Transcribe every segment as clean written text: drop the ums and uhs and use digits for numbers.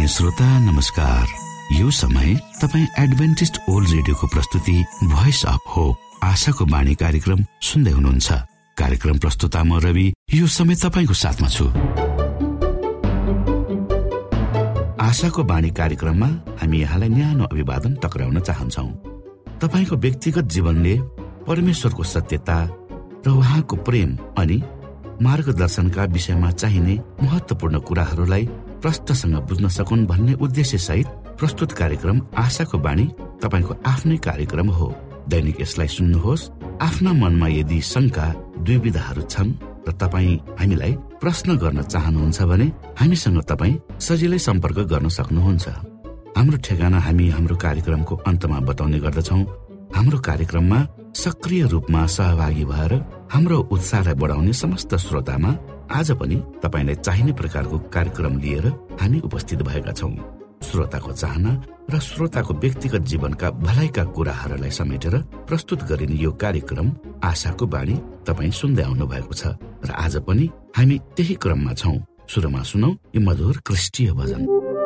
श्रोता नमस्कार। यो समय तपाईँ एडभेन्टिस्ट ओल्ड रेडियोको प्रस्तुति भोइस अफ होप आशाको बाणी कार्यक्रम सुन्दै हुनुहुन्छ। कार्यक्रम प्रस्तुता म रवि यो समय तपाईको साथमा छु। आशाको बाणी कार्यक्रममा हामी यहाँलाई न्यानो अभिवादन टक्राउन चाहन्छौ। तपाईको व्यक्तिगत जीवनले परमेश्वरको सत्यता र उहाँको प्रेम अनि मार्गदर्शनका विषयमा चाहिने महत्वपूर्ण कुराहरूलाई प्रष्टसँग बुझ्न सकुन् भन्ने उद्देश्य सहित प्रस्तुत कार्यक्रम आशाको बाणी तपाईको आफ्नै कार्यक्रम हो। दैनिक यसलाई सुन्नुहोस्। आफ्ना मनमा यदि शंका दुविधाहरू छन् र तपाईँ हामीलाई प्रश्न गर्न चाहनुहुन्छ भने हामीसँग तपाईँ सजिलै सम्पर्क गर्न सक्नुहुन्छ। हाम्रो ठेगाना हामी हाम्रो कार्यक्रमको अन्तमा बताउने गर्दछौँ। हाम्रो कार्यक्रममा सक्रिय रूपमा सहभागी भएर हाम्रो उत्साहलाई बढाउने समस्त श्रोतामा आज पनि तपाईलाई चाहिने प्रकारको कार्यक्रम लिएर हामी उपस्थित भएका छौँ। श्रोताको चाहना र श्रोताको व्यक्तिगत जीवनका भलाइका कुराहरूलाई समेटेर प्रस्तुत गरिने यो कार्यक्रम आशाको बाणी तपाईँ सुन्दै आउनु भएको छ र आज पनि हामी त्यही क्रममा छौँ। सुरुमा सुनौ यो मधुर क्रिस्टीय भजन।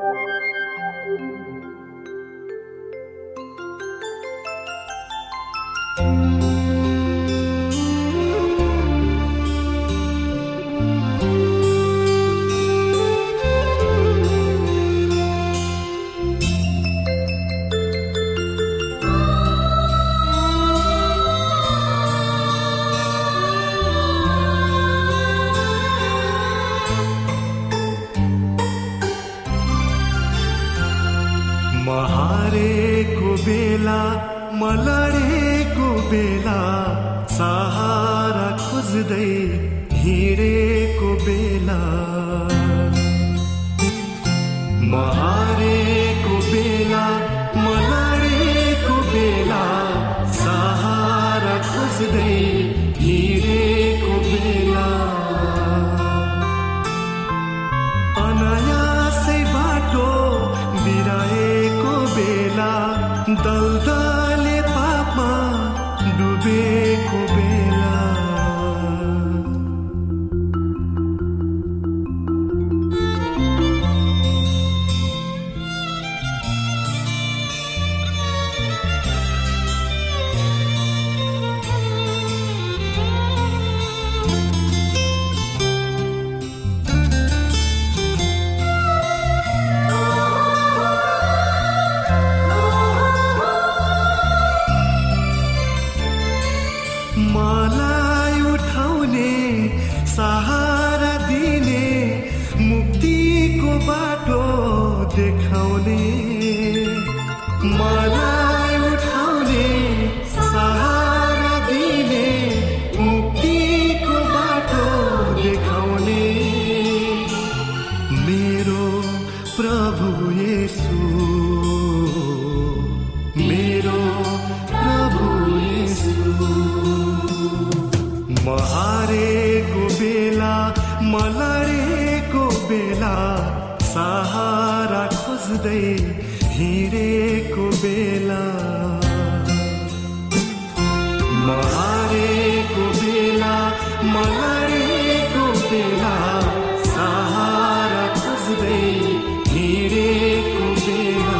महारेको बेला मलडेको बेला सहारा खोज्दै हिँडेको बेला, महारेको बेला मलडेको बेला सहारा खोज्दै हिँडेको बेला, अनायासै बाटो बिराएको बेला, दलदले पापमा डुबेको बेला, मलाई उठाउने सहारा दिने मुक्तिको बाटो देखाउने, मलाई उठाउने सहारा दिने मुक्तिको बाटो देखाउने, मेरो प्रभु येशू, मेरो प्रभु येशू। महारेको बेला मलडेको बेला सहारा खोज्दै हिँडेको बेला, महारेको बेला मलडेको बेला सहारा खोज्दै हिँडेको बेला,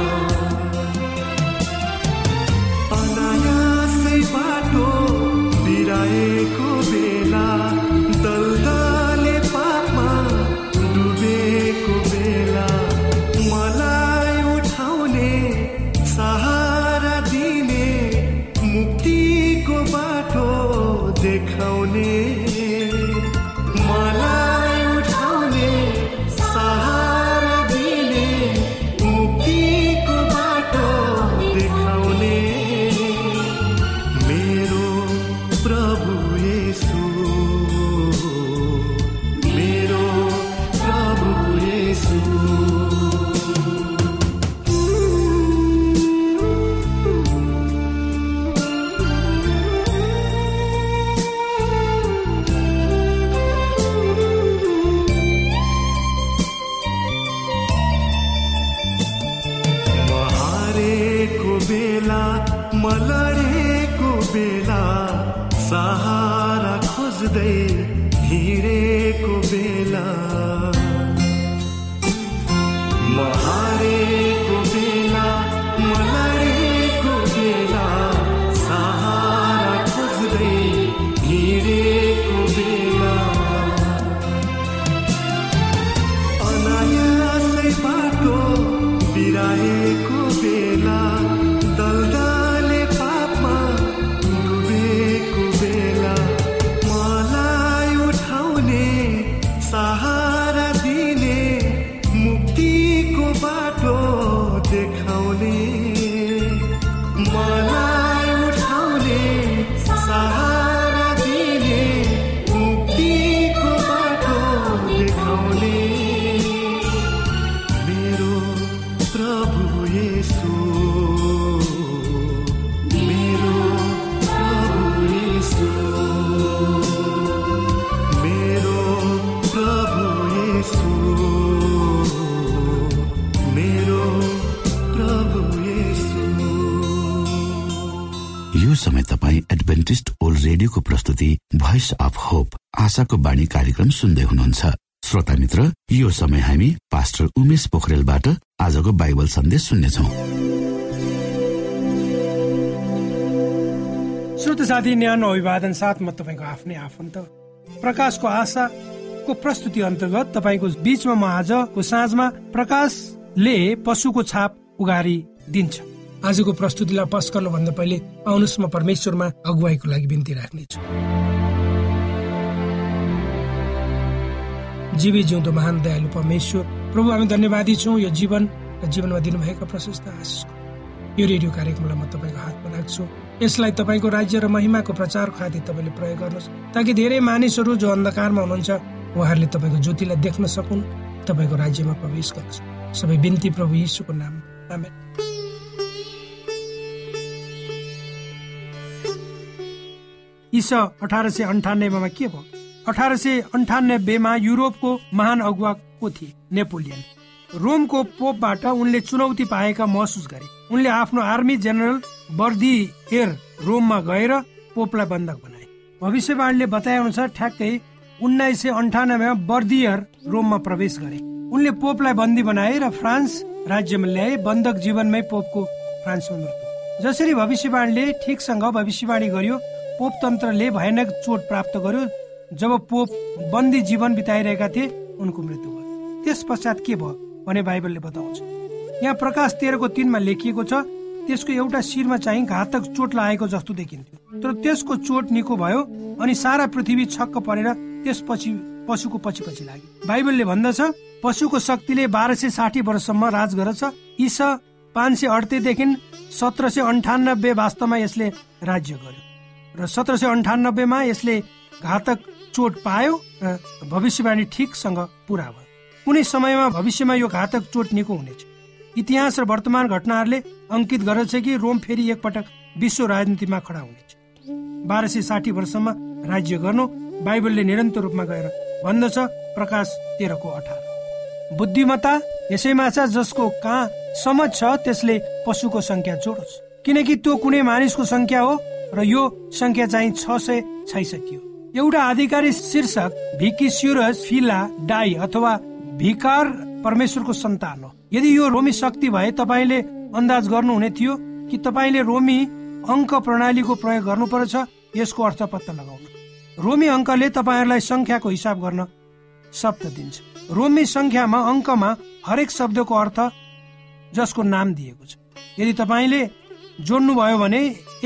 अनायासै बाटो बिराएको बेला, दलदले पापमा डुबेको बेला, मलाई उठाउने सहारा दिने मुक्तिको बाटो देखाउने, मलाई उठाउने सहारा दिने मुक्तिको बाटो देखाउने, मेरो प्रभु येशू, मेरो प्रभु येशू। महारेको बेला मलडेको बेला सहारा खोज्दै हिँडेको बेला, आएको बेला, दलदले पापमा डुबेको बेला, मलाई उठाउने सहारा दिने, मुक्तिको बाटो देखाउने, मलाई उठाउने सहारा दिने, मुक्तिको बाटो देखाउने, मेरो प्रभु येशू, मेरो प्रभु येशू, मेरो प्रभु येशू, मेरो प्रभु येशू। यो समय तपाईँ एडभेन्टिस्ट ओल्ड रेडियोको प्रस्तुति भोइस अफ होप आशाको बाणी कार्यक्रम सुन्दै हुनुहुन्छ। श्रोता मित्र, यो समय हामी पास्टर उमेश पोखरेलबाट आजको बाइबल सन्देश सुन्नेछौँ। श्रोता साथी, न्यानो अभिवादन साथ म तपाईँको आफ्नै आफन्त प्रकाशको आशाको प्रस्तुति अन्तर्गत तपाईँको बीचमा म आजको साँझमा प्रकाशले पशुको छाप उगारी दिन्छ। आजको प्रस्तुतिलाई पस गर्नुभन्दा पहिले आउनुहोस् म परमेश्वरमा अगुवाईको लागि बिन्ती राख्नेछु। जीवी जिउँदो महान दयालु परमेश्वर प्रभु, हामी धन्यवादी छौँ यो जीवन र जीवनमा दिनुभएका प्रशस्त आशिषको। यो रेडियो कार्यक्रमलाई म तपाईँको हातमा राख्छु। यसलाई तपाईँको राज्य र महिमाको प्रचार खातिर तपाईँले प्रयोग गर्नुहोस्, ताकि धेरै मानिसहरू जो अन्धकारमा हुनुहुन्छ उहाँहरूले तपाईँको ज्योतिलाई देख्न सकुन्, तपाईँको राज्यमा प्रवेश गर्नुहोस्। सबै बिन्ती प्रभु यीशुको नाम, आमेन। ईसा 1898 मा के भयो? 1898 मा युरोपको महान अगुवा को थिए? नेपोलियन। रोमको पोपबाट उनले चुनौती पाएका महसुस गरे। उनले आफ्नो आर्मी जेनरल बर्दिएर रोममा गएर पोपलाई बन्धक बनाए। भविष्यवाणीले बताए अनुसार ठ्याक्कै 1998 मा बर्दियर रोममा प्रवेश गरे। उनले पोपलाई बन्दी बनाए र फ्रान्स राज्यमा ल्याए। बन्धक जीवनमै पोपको फ्रान्समा मृत्यु। जसरी भविष्यवाणीले ठिकसँग भविष्यवाणी गर्यो, पोप तन्त्रले भयानक चोट प्राप्त गर्यो। जब पोप बन्दी जीवन बिताइरहेका थिए, उनको मृत्यु भयो। त्यस पश्चात के भयो भने बाइबलले बताउँछ। यहाँ प्रकाश 13:3 लेखिएको छ, त्यसको एउटा शिरमा चाहिँ घातक चोट लागेको जस्तो देखिन्थ्यो, तर त्यसको चोट निको भयो अनि सारा पृथ्वी छक्क परेर त्यसपछि पशुको पछि लाग्यो। बाइबलले भन्दछ पशुको शक्तिले 1260 वर्षसम्म राज गर्छ। ईसा 538 देखि 1798 वास्तवमा यसले राज्य गर्यो र 1798 मा यसले घातक चोट पायो र भविष्यवाणी ठिकसँग पूरा भयो। कुनै समयमा भविष्यमा यो घातक चोट निको हुनेछ। इतिहास र वर्तमान घटनाहरूले अंकित गर्दछ कि रोम फेरि एकपटक विश्व राजनीतिमा खडा हुनेछ। 1260 वर्षसम्म राज्य गर्नु बाइबलले निरन्तर रूपमा गएर भन्दछ। प्रकाश 13:18। बुद्धिमत्ता यसैमा छ, जसको कहाँ समझ छ त्यसले पशुको संख्या जोडोस्, किनकि त्यो कुनै मानिसको संख्या हो र यो संख्या चाहिँ 666 हो। एउटा आधिकारिक शीर्षक भिकिस्युरस फिला डाई अथवा भिकार परमेश्वरको सन्तान हो। यदि यो रोमी शक्ति भए तपाईले अन्दाज गर्नुहुने थियो कि तपाईले रोमी अङ्क प्रणालीको प्रयोग गर्नुपर्छ यसको अर्थ पत्ता लगाउन। रोमी अङ्कले तपाईहरुलाई संख्याको हिसाब गर्न शब्द दिन्छ। रोमी संख्यामा अङ्कमा हरेक शब्दको अर्थ जसको नाम दिएको छ। यदि तपाईले जोड्नु भयो भने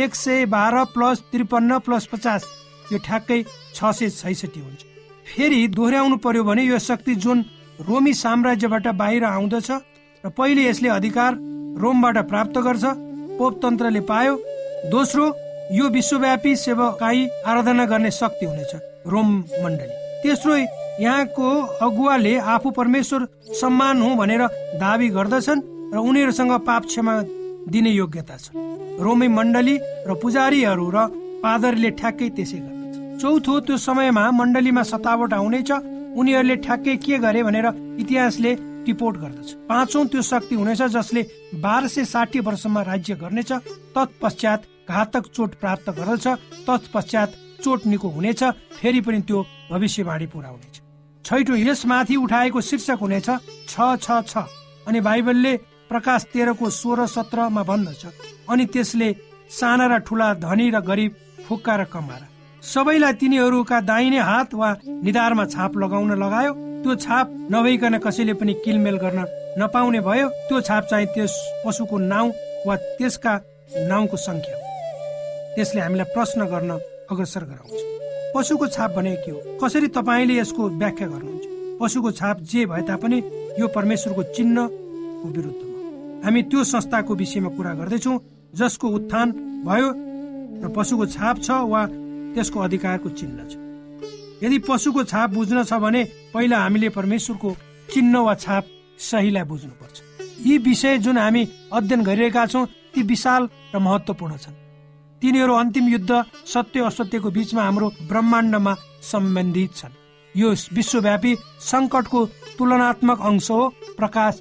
112 + 53 + 50 यो ठ्याक्कै 666 हुन्छ। फेरि दोहोर्याउनु पर्यो भने यो शक्ति जुन रोमी साम्राज्यबाट बाहिर आउँदछ र पहिले यसले अधिकार रोमबाट प्राप्त गर्छ, पोप तन्त्रले पायो। दोस्रो, यो विश्वव्यापी सेवकाई आराधना गर्ने शक्ति हुनेछ, रोम मण्डली। तेस्रो, यहाँको अगुवाले आफू परमेश्वर सम्मान हो भनेर दावी गर्दछन् र उनीहरूसँग पाप क्षमा दिने योग्यता छ। रोमी मण्डली र पुजारीहरू र पादरीले ठ्याक्कै त्यसै गर्दछ। चौथो, त्यो समयमा मण्डलीमा सतावट आउनेछ। उनीहरूले ठ्याक्कै के गरे भनेर इतिहासले रिपोर्ट गर्दछ। पाँचौं, त्यो शक्ति हुनेछ जसले 1260 वर्षमा राज्य गर्नेछ। तत्पश्चात घातक चोट प्राप्त गर्दछ। तत्पश्चात चोट निको हुनेछ। फेरि पनि त्यो भविष्यवाणी पूरा हुनेछ। छैटौं, यसमाथि उठाएको शीर्षक हुनेछ 666 अनि बाइबलले प्रकाश 13:16-17 मा भन्दछ, अनि त्यसले साना र ठूला, धनी र गरिब, फुक्का र कमारा सबैलाई तिनीहरूका दाहिने हात वा निधारमा छाप लगाउन लगायो। त्यो छाप नभइकन कसैले पनि किलमेल गर्न नपाउने भयो। त्यो छाप चाहिँ त्यस पशुको नाउँ वा त्यसका नाउँको संख्या हो। त्यसले हामीलाई प्रश्न गर्न अग्रसर गराउँछ। पशुको छाप भनेको के हो? कसरी तपाईँले यसको व्याख्या गर्नुहुन्छ? पशुको छाप जे भए तापनि यो परमेश्वरको चिन्हको विरुद्धमा। हामी त्यो संस्थाको विषयमा कुरा गर्दैछौँ जसको उत्थान भयो र पशुको छाप छ वा त्यसको अधिकारको चिन्ह छ। यदि पशुको छाप बुझ्न छ भने पहिला हामीले परमेश्वरको चिन्ह वा छाप सहीलाई बुझ्नुपर्छ। यी विषय जुन हामी अध्ययन गरिरहेका छौँ ती विशाल र महत्त्वपूर्ण छन्। तिनीहरू अन्तिम युद्ध सत्य असत्यको बीचमा हाम्रो ब्रह्माण्डमा सम्बन्धित छन्। यो विश्वव्यापी संकटको तुलनात्मक अंश हो। प्रकाश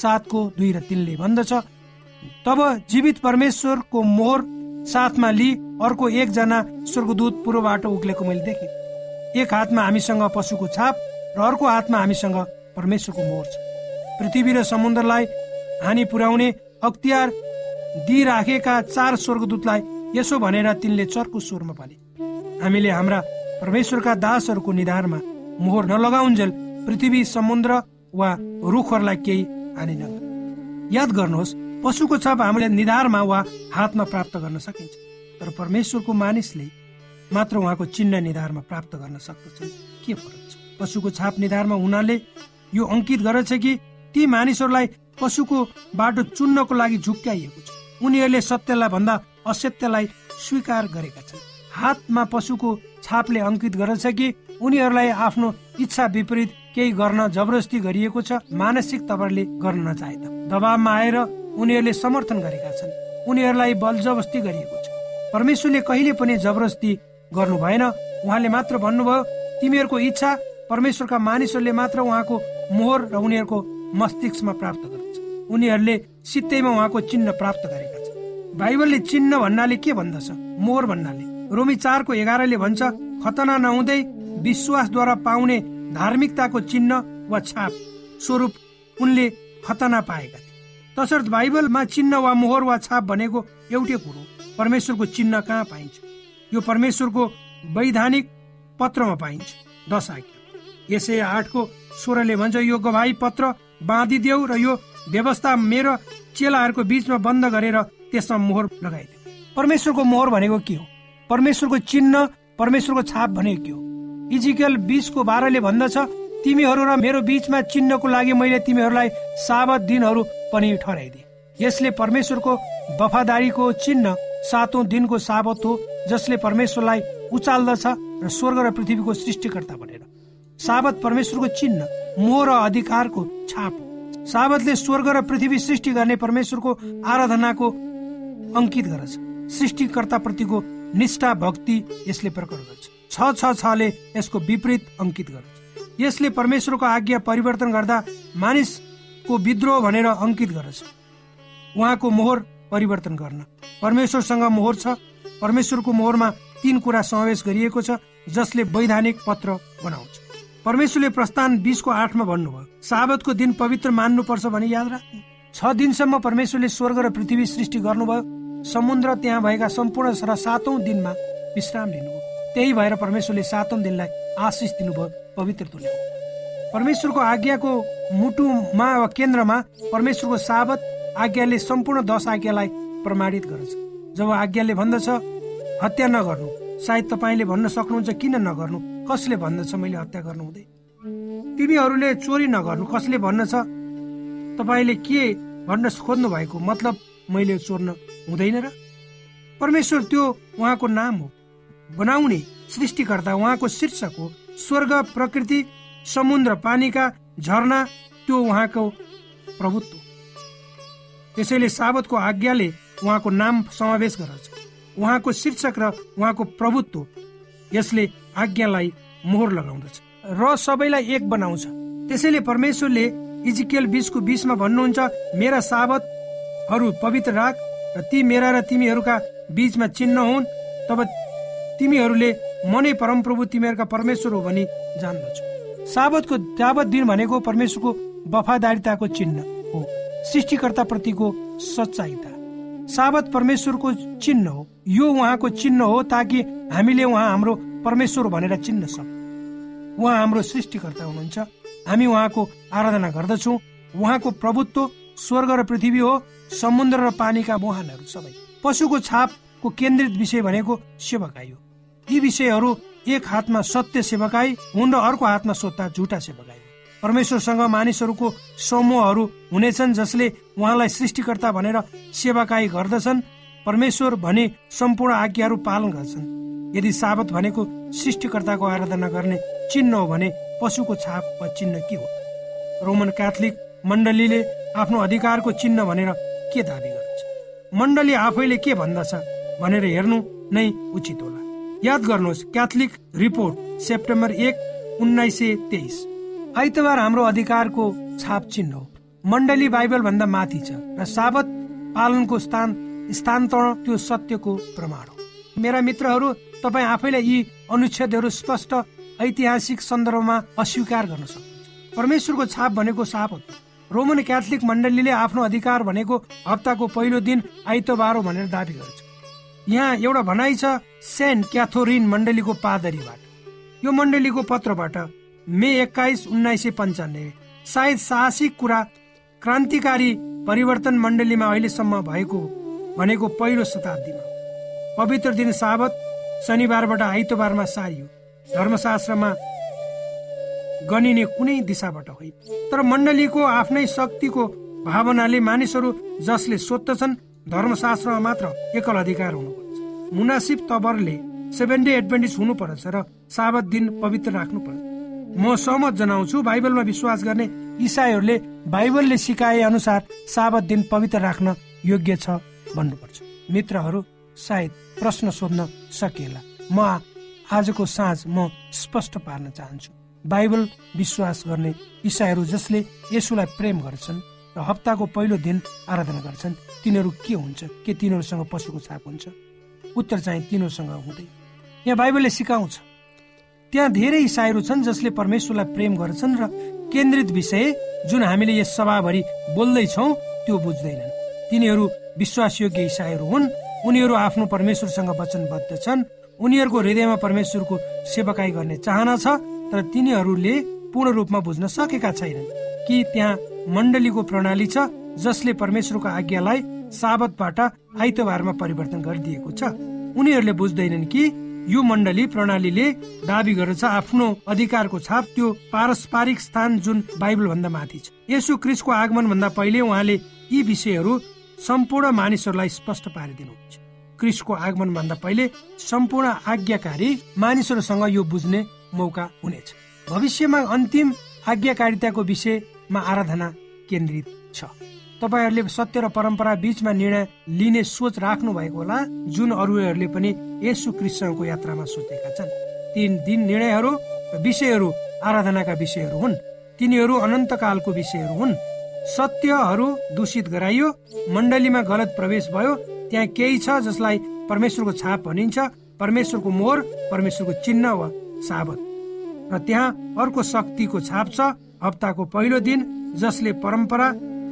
7:2 र 3 भन्दछ, तब जीवित परमेश्वरको मोहर साथमा लिई अर्को एकजना स्वर्गदूत पूर्वबाट उक्लेको मैले देखेँ। एक हातमा हामीसँग पशुको छाप र अर्को हातमा हामीसँग परमेश्वरको मोहर छ। पृथ्वी र समुद्रलाई हानि पुर्याउने अख्तियार दिइराखेका 4 स्वर्गदूतलाई यसो भनेर तिनले चर्को स्वरमा भने, हामीले हाम्रा परमेश्वरका दासहरूको निधारमा मोहर नलगाउन्जेल पृथ्वी, समुद्र वा रुखहरूलाई केही हानि नगर। याद गर्नुहोस्, पशुको छाप हामीले निधारमा वा हातमा प्राप्त गर्न सकिन्छ, तर परमेश्वरको मानिसले मात्र उहाँको चिन्ह निधारमा प्राप्त गर्न सक्दछन्। के फरक छ? पशुको छाप निधारमा हुनाले यो अंकित गर्छ कि ती मानिसहरूलाई पशुको बाटो चुन्नको लागि झुक्क्याइएको छ। उनीहरूले सत्यलाई भन्दा असत्यलाई स्वीकार गरेका छन्। हातमा पशुको छापले अंकित गर्छ कि उनीहरूलाई आफ्नो इच्छा विपरीत केही गर्न जबरजस्ती गरिएको छ। मानसिक तवरले गर्न नचाहेता दबावमा आएर उनीहरूले समर्थन गरेका छन्। उनीहरूलाई बलजबस्ती गरिएको छ। परमेश्वरले कहिले पनि जबरजस्ती गर्नु भएन। उहाँले मात्र भन्नुभयो तिमीहरूको इच्छा। परमेश्वरका मानिसहरूले मात्र उहाँको मोहर र उनीहरूको मस्तिष्कमा प्राप्त गर्छ। उनीहरूले सित्तैमा उहाँको चिन्ह प्राप्त गरेका छन्। बाइबलले चिन्ह भन्नाले के भन्दछ? मोहर भन्नाले रोमी 4:11 भन्छ, खतना नहुँदै विश्वासद्वारा पाउने धार्मिकताको चिन्ह वा छाप स्वरूप उनले खतना पाएका थिए। तसर्थ बाइबलमा चिन्ह वा मोहर वा छाप भनेको एउटै कुरो। परमेश्वरको चिन्ह कहाँ पाइन्छ? यो परमेश्वरको वैधानिक पत्रमा पाइन्छ। 10 आज्ञा। यसै 8:16 भन्छ, यो गवाही पत्र बाँधिदेऊ र यो व्यवस्था मेरो चेलाहरूको बीचमा बन्द गरेर त्यसमा मोहर लगाइदेऊ। परमेश्वरको मोहर भनेको के हो? परमेश्वरको चिन्ह, परमेश्वरको छाप भनेको के हो? इजिकेल 20:12 भन्दछ, तिमीहरू र मेरो बीचमा चिन्हको लागि मैले तिमीहरूलाई साबत दिनहरू पनि ठहराइदिए। यसले परमेश्वरको वफादारीको चिन्ह 7औं दिनको साबत हो, जसले परमेश्वरलाई उचाल्दछ र स्वर्ग र पृथ्वीको सृष्टिकर्ता भनेर। साबत परमेश्वरको चिन्ह, मोहर र अधिकारको छाप हो। साबतले स्वर्ग र पृथ्वी सृष्टि गर्ने परमेश्वरको आराधनाको अंकित गर्छ। सृष्टिकर्ता प्रतिको निष्ठा भक्ति यसले प्रकट गर्छ। 6:6:6ले यसको विपरीत अंकित गर्छ। यसले परमेश्वरको आज्ञा परिवर्तन गर्दा मानिसको विद्रोह भनेर अंकित गर्छ। उहाँको मोहर परिवर्तन गर्न परमेश्वरसँग मोहर छ। परमेश्वरको मोहरमा 3 कुरा समावेश गरिएको छ जसले वैधानिक पत्र बनाउँछ। परमेश्वरले प्रस्थान 20:8 भन्नुभयो, साबतको दिन पवित्र मान्नुपर्छ भने याद राख्नु। 6 दिनसम्म परमेश्वरले स्वर्ग र पृथ्वी सृष्टि गर्नुभयो। समुद्र त्यहाँ भएका सम्पूर्ण र 7औं दिनमा विश्राम लिनुभयो। त्यही भएर परमेश्वरले 7औं दिनलाई आशिष दिनुभयो, पवित्र तुल्याउनु। परमेश्वरको आज्ञाको मुटुमा वा केन्द्रमा परमेश्वरको साबत आज्ञाले सम्पूर्ण 10 आज्ञालाई प्रमाणित गर्छ। जब आज्ञाले भन्दछ हत्या नगर्नु, सायद तपाईँले भन्न सक्नुहुन्छ किन नगर्नु? कसले भन्दछ मैले हत्या गर्नु हुँदैन? तिमीहरूले चोरी नगर्नु, कसले भन्दछ? तपाईँले के भन्न खोज्नु भएको? मतलब मैले चोर्न हुँदैन र? परमेश्वर त्यो उहाँको नाम हो, बनाउने सृष्टिकर्ता उहाँको शीर्षक हो। स्वर्ग, प्रकृति, समुद्र, पानीका झरना त्यो उहाँको प्रभुत्व। त्यसैले साबतको आज्ञाले उहाँको नाम समावेश गर्छ। उहाँको शीर्षक र उहाँको प्रभुत्व यसले आज्ञालाई मोहर लगाउँदछ र सबैलाई एक बनाउँछ। त्यसैले परमेश्वरले इजिकेल 20:20 भन्नुहुन्छ, मेरा साबतहरू पवित्र राख र ती मेरा र तिमीहरूका बीचमा चिन्ह हुन्, तब तिमीहरूले मनै परमप्रभु तिमीहरूका परमेश्वर हो भनी जान्दछौ। साबतको साबत दिन भनेको परमेश्वरको वफादारीताको चिन्ह हो, सृष्टिकर्ता प्रतिको सच्चाइता। साबत परमेश्वरको चिन्ह हो। यो उहाँको चिन्ह हो ताकि हामीले उहाँ हाम्रो परमेश्वर भनेर चिन्न सकौँ। उहाँ हाम्रो सृष्टिकर्ता हुनुहुन्छ। हामी उहाँको आराधना गर्दछौँ। उहाँको प्रभुत्व स्वर्ग र पृथ्वी हो, समुद्र र पानीका मुहानहरू सबै। पशुको छापको केन्द्रित विषय भनेको सेवकाई हो। यी विषयहरू एक हातमा सत्य सेवकाई हुन् र अर्को हातमा स्वतः झुटा सेवकाई हो। परमेश्वरसँग मानिसहरूको समूहहरू हुनेछन् जसले उहाँलाई सृष्टिकर्ता भनेर सेवकाई गर्दछन्। परमेश्वर भने सम्पूर्ण आज्ञाहरू पालन गर्छन्। यदि साबत भनेको सृष्टिकर्ताको आराधना गर्ने चिन्ह हो भने पशुको छाप वा चिन्ह के हो? रोमन क्याथोलिक मण्डलीले आफ्नो अधिकारको चिन्ह भनेर के दाबी गर्छ? मण्डली आफैले के भन्दछ भनेर हेर्नु नै उचित होला। याद गर्नुहोस्, क्याथोलिक रिपोर्ट सेप्टेम्बर 1, 1923। आइतबार हाम्रो अधिकारको छाप चिन्ह हो। मण्डली बाइबल भन्दा माथि छ र साबत पालनको स्थानान्तरण त्यो सत्यको प्रमाण हो। मेरा मित्रहरू, तपाईँ आफैलाई यी अनुच्छेदहरू स्पष्ट ऐतिहासिक सन्दर्भमा अस्वीकार गर्न सक्नुहुन्छ। परमेश्वरको छाप भनेको साबत हो। रोमन क्याथोलिक मण्डलीले आफ्नो अधिकार भनेको हप्ताको पहिलो दिन आइतबार हो भनेर दाबी गर्छ। यहाँ एउटा भनाइ छ सेन्ट क्याथोरिन मण्डलीको पादरीबाट। यो मण्डलीको पत्रबाट मे 21, 1995। सायद साहसिक कुरा, क्रान्तिकारी परिवर्तन मण्डलीमा अहिलेसम्म भएको भनेको पहिलो शताब्दीमा। पवित्र दिन साबत शनिबारबाट आइतबारमा सारियो। धर्मशास्त्रमा गनिने कुनै दिशाबाट होइन। तर मण्डलीको आफ्नै शक्तिको भावनाले मानिसहरू जसले सोध्दछन् धर्मशास्त्रमा मात्र एकल अधिकार हुनुपर्छ। मुनासिब तबरले सेभेन डे एडभेन्टिस्ट हुनुपर्छ र साबत दिन पवित्र राख्नुपर्छ। म सहमत जनाउँछु, बाइबलमा विश्वास गर्ने इसाईहरूले बाइबलले सिकाए अनुसार साबत दिन पवित्र राख्न योग्य छ भन्नुपर्छ। मित्रहरू, सायद प्रश्न सोध्न सकिएला। म आजको साँझ म स्पष्ट पार्न चाहन्छु। बाइबल विश्वास गर्ने इसाईहरू जसले येशूलाई प्रेम गर्छन् र हप्ताको पहिलो दिन आराधना गर्छन्, तिनीहरू के हुन्छ? के तिनीहरूसँग पशुको छाप हुन्छ? उत्तर चाहिँ तिनीहरूसँग हुँदैन। यहाँ बाइबलले सिकाउँछ। त्यहाँ धेरै इसाईहरू छन् जसले परमेश्वरलाई प्रेम गर्छन् र केन्द्रित विषय जुन हामीले यस सभाभरि बोल्दैछौँ त्यो बुझ्दैनन्। तिनीहरू विश्वासयोग्य इसाईहरू हुन्। उनीहरू आफ्नो परमेश्वरसँग वचनबद्ध छन्। उनीहरूको हृदयमा परमेश्वरको सेवकाई गर्ने चाहना छ, तर तिनीहरूले पूर्ण रूपमा बुझ्न सकेका छैनन् कि त्यहाँ मण्डलीको प्रणाली छ जसले परमेश्वरको आज्ञालाई साबतबाट आइतबारमा परिवर्तन गरिदिएको छ। उनीहरूले बुझ्दैनन् कि यो मण्डली प्रणालीले दाबी गर्छ आफ्नो अधिकारको छाप, त्यो पारस्परिक स्थान जुन बाइबल भन्दा माथि छ। येशू ख्रीष्टको आगमन भन्दा पहिले उहाँले यी विषयहरू सम्पूर्ण मानिसहरूलाई स्पष्ट पारिदिनुहुन्छ। ख्रीष्टको आगमन भन्दा पहिले सम्पूर्ण आज्ञाकारी मानिसहरूसँग यो बुझ्ने मौका हुनेछ। भविष्यमा अन्तिम आज्ञाकारिताको विषयमा आराधना केन्द्रित छ। तपाईहरूले सत्य र परम्परा बीचमा निर्णय लिने सोच राख्नु भएको होला, जुन अरूहरूले पनि येशू ख्रीष्टसँगको यात्रामा सोचेका छन्। ती निर्णयहरू र विषयहरू आराधनाका विषयहरू हुन्। तिनीहरू अनन्तकालको विषयहरू हुन्। सत्यहरू दूषित गराइयो, मण्डलीमा गलत प्रवेश भयो। त्यहाँ केही छ जसलाई परमेश्वरको छाप भनिन्छ, परमेश्वरको मोहर, परमेश्वरको चिन्ह वा साबत। र त्यहाँ अर्को शक्तिको छाप छ, हप्ताको पहिलो दिन, जसले परम्परा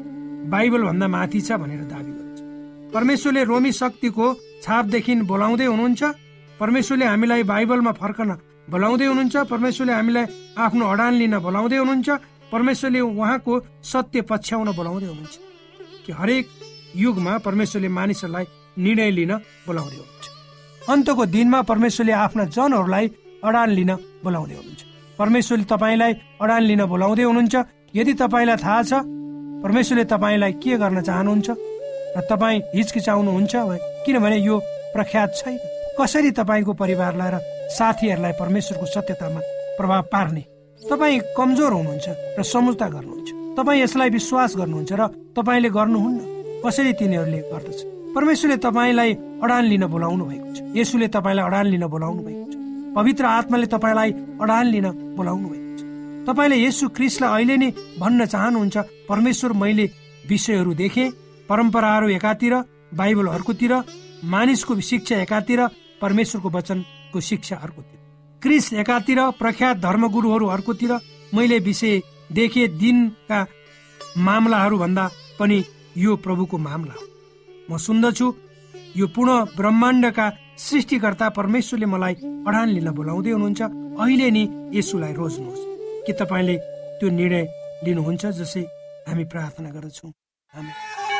बाइबल भन्दा माथि छ भनेर दाबी गर्छ। परमेश्वरले रोमी शक्तिको छापदेखि बोलाउँदै हुनुहुन्छ। परमेश्वरले हामीलाई बाइबलमा फर्कन बोलाउँदै हुनुहुन्छ। परमेश्वरले हामीलाई आफ्नो अडान लिन बोलाउँदै हुनुहुन्छ। परमेश्वरले उहाँको सत्य पछ्याउन बोलाउँदै हुनुहुन्छ कि हरेक युगमा परमेश्वरले मानिसहरूलाई निर्णय लिन बोलाउँदै हुनुहुन्छ। अन्तको दिनमा परमेश्वरले आफ्ना जनहरूलाई अडान लिन बोलाउँदै हुनुहुन्छ। परमेश्वरले तपाईँलाई अडान लिन बोलाउँदै हुनुहुन्छ। यदि तपाईँलाई थाहा छ परमेश्वरले तपाईँलाई के गर्न चाहनुहुन्छ र तपाईँ हिचकिचाउनुहुन्छ, किनभने यो प्रख्यात छैन। कसरी तपाईँको परिवारलाई र साथीहरूलाई परमेश्वरको सत्यतामा प्रभाव पार्ने? तपाईँ कमजोर हुनुहुन्छ र समझौता गर्नुहुन्छ। तपाईँ यसलाई विश्वास गर्नुहुन्छ र तपाईँले गर्नुहुन्न। कसरी तिनीहरूले गर्दछ? परमेश्वरले तपाईँलाई अडान लिन बोलाउनु भएको छ। येशूले तपाईँलाई अडान लिन बोलाउनु भएको छ। पवित्र आत्माले तपाईँलाई अडान लिन बोलाउनु भएको छ। तपाईँले येशू ख्रीष्टलाई अहिले नै भन्न चाहनुहुन्छ, परमेश्वर, मैले विषयहरू देखेँ, परम्पराहरू एकातिर, बाइबल अर्कोतिर, मानिसको शिक्षा एकातिर, परमेश्वरको वचनको शिक्षा अर्कोतिर, ख्रीष्ट एकातिर, प्रख्यात धर्मगुरुहरू अर्कोतिर। मैले विषय देखे, दिनका मामलाहरू भन्दा पनि यो प्रभुको मामला हो। म सुन्दछु, यो पूर्ण ब्रह्माण्डका सृष्टिकर्ता परमेश्वरले मलाई अडान लिन बोलाउँदै हुनुहुन्छ। अहिले नि येशूलाई रोज्नुहोस्। के तपाईँले त्यो निर्णय लिनुहुन्छ जसै हामी प्रार्थना गर्दछौँ। आमेन।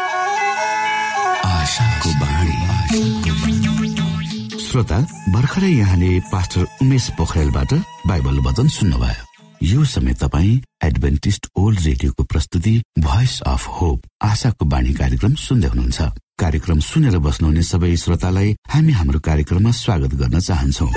श्रोता, भर्खरै यहाँले पास्टर उमेश पोखरेलबाट बाइबल वचन सुन्नुभयो। यो समय तपाईँ एडभेन्टिस्ट ओल्ड रेडियोको प्रस्तुति भोइस अफ होप आशाको बाणी कार्यक्रम सुन्दै हुनुहुन्छ। कार्यक्रम सुनेर बस्नुहुने सबै श्रोतालाई हामी हाम्रो कार्यक्रममा स्वागत गर्न चाहन्छौँ।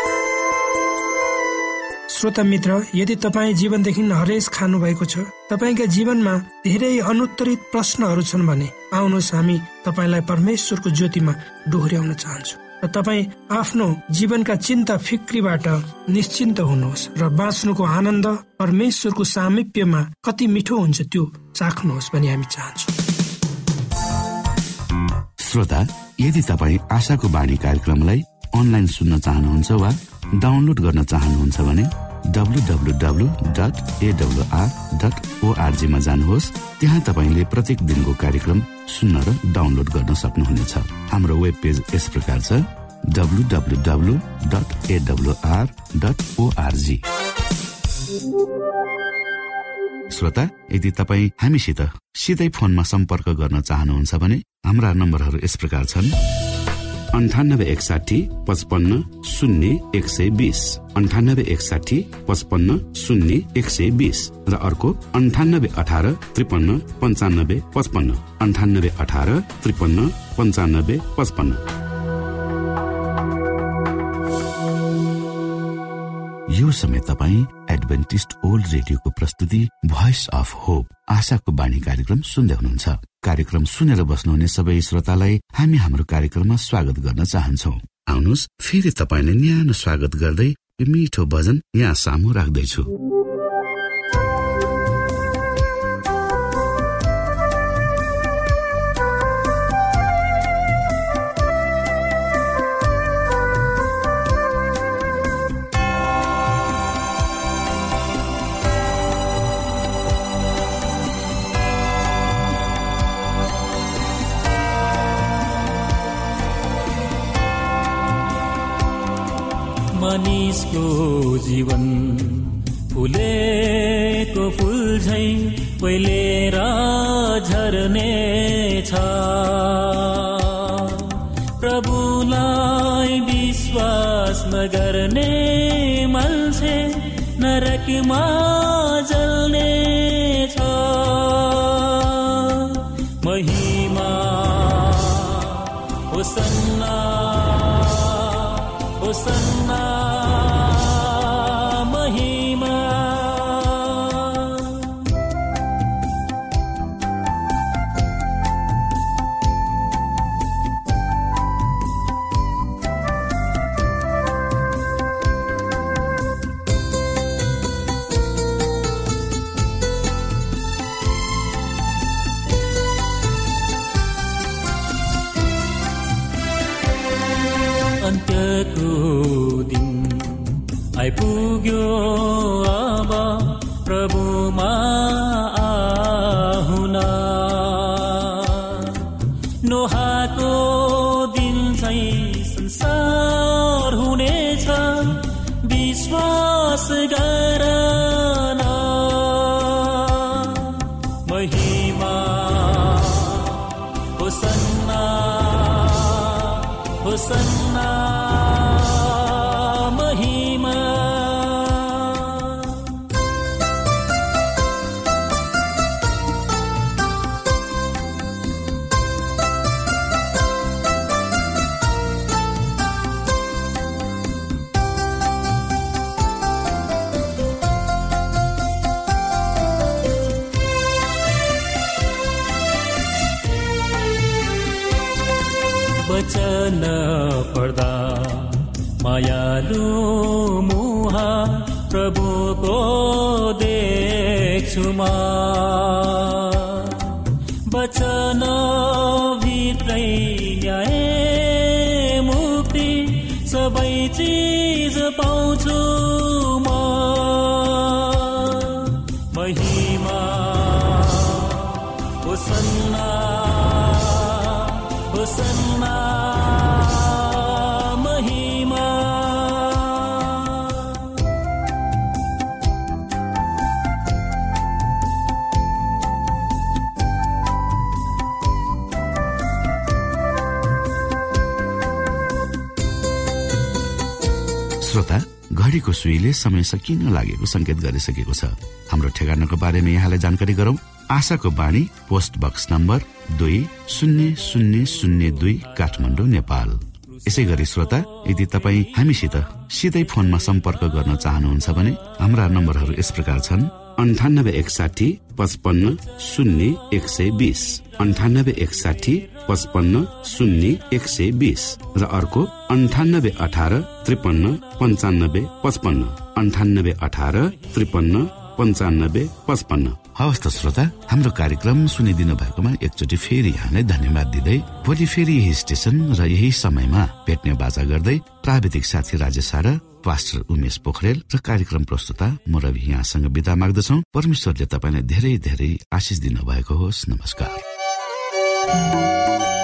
श्रोता मित्र, यदि तपाईँ जीवनदेखि हरेस खानु भएको छ, तपाईँका जीवनमा धेरै अनुत्तरित प्रश्नहरू छन् भने आउनुहोस् हामी तपाईँलाई परमेश्वरको ज्योतिमा डोहोर्याउन चाहन्छौँ र तपाईँ आफ्नो जीवनका चिन्ता फिक्रीबाट निश्चिन्त हुनुहोस् र बाँच्नुको आनन्द परमेश्वरको सामिप्यमा कति मिठो हुन्छ त्यो चाख्नुहोस् भनी हामी चाहन्छौँ। श्रोता, यदि तपाईँ आशाको बाणी कार्यक्रमलाई अनलाइन सुन्न चाहनुहुन्छ वा डाउनलोड गर्न चाहनुहुन्छ भने www.awr.org मा जानुहोस्। त्यहाँ तपाईले प्रत्येक दिनको कार्यक्रम सुन्न र डाउनलोड गर्न सक्नुहुनेछ। हाम्रो वेब पेज यस प्रकार छ www.awr.org। श्रोता, यदि तपाईँ हामीसित सिधै फोनमा सम्पर्क गर्न चाहनुहुन्छ भने हाम्रा नम्बरहरू यस प्रकार छन्: 9861 55 0 120, 9861 55 0 120 र अर्को 9818 53 95 55, 9818 53 95 55। यो समय तपाईँ एडभेन्टिस्ट ओल्ड रेडियोको प्रस्तुति भोइस अफ होप आशाको बाणी कार्यक्रम सुन्दै हुनुहुन्छ। कार्यक्रम सुनेर बस्नुहुने सबै श्रोतालाई हामी हाम्रो कार्यक्रममा स्वागत गर्न चाहन्छौँ। आउनुहोस्, फेरि तपाईँलाई न्यानो स्वागत गर्दै यो मिठो भजन यहाँ सामु राख्दैछु। मानिसको जीवन फुलेको फुल झै पहिलेर झर्ने छ। प्रभुलाई विश्वास नगर्ने मान्छे नरकमा जल्ने छ। महिमा होसन्ना होसन्ना महिमा। अन्त्यको दिन आइपुग्यो, अब प्रभुमा आहुना। नोहाको दिन चाहिँ संसार हुनेछ, विश्वास गर न। महिमा होसन्ना होसन्ना महिमा। वचन पढ्दा मायालु मुहा प्रभुको देख्छु म। वचन भित्रै न्याय मुक्ति सबै चिज पाउँछु म। महिमा होसन्ना होसन्ना महिमा। श्रोता, घडीको सुईले समय सकिन लागेको संकेत गरिसकेको छ। हाम्रो ठेगानाको बारेमा यहाँलाई जानकारी गरौं। आशाको बाणी, post box number 200002 Kathmandu, Nepal. यसै गरी श्रोता, यदि तपाईँ हामीसित सिधै फोनमा सम्पर्क गर्न चाहनुहुन्छ भने हाम्रा नम्बरहरू यस प्रकार छन्: 9861 55 0 120, 9861 55 0 120 र अर्को 9818 53 95 55, 9818 53 95 55। हवस् त श्रोता, हाम्रो कार्यक्रम सुनिदिनु भएकोमा एकचोटि फेरि यहाँलाई धन्यवाद दिँदै भोलि फेरि यही स्टेशन र यही समयमा भेट्ने बाचा गर्दै प्राविधिक साथी राजेश र पास्टर उमेश पोखरेल र कार्यक्रम प्रस्तुता म रवि यहाँसँग बिदा माग्दछौ। परमेश्वरले तपाईलाई धेरै धेरै आशिष दिनु भएको होस्। नमस्कार।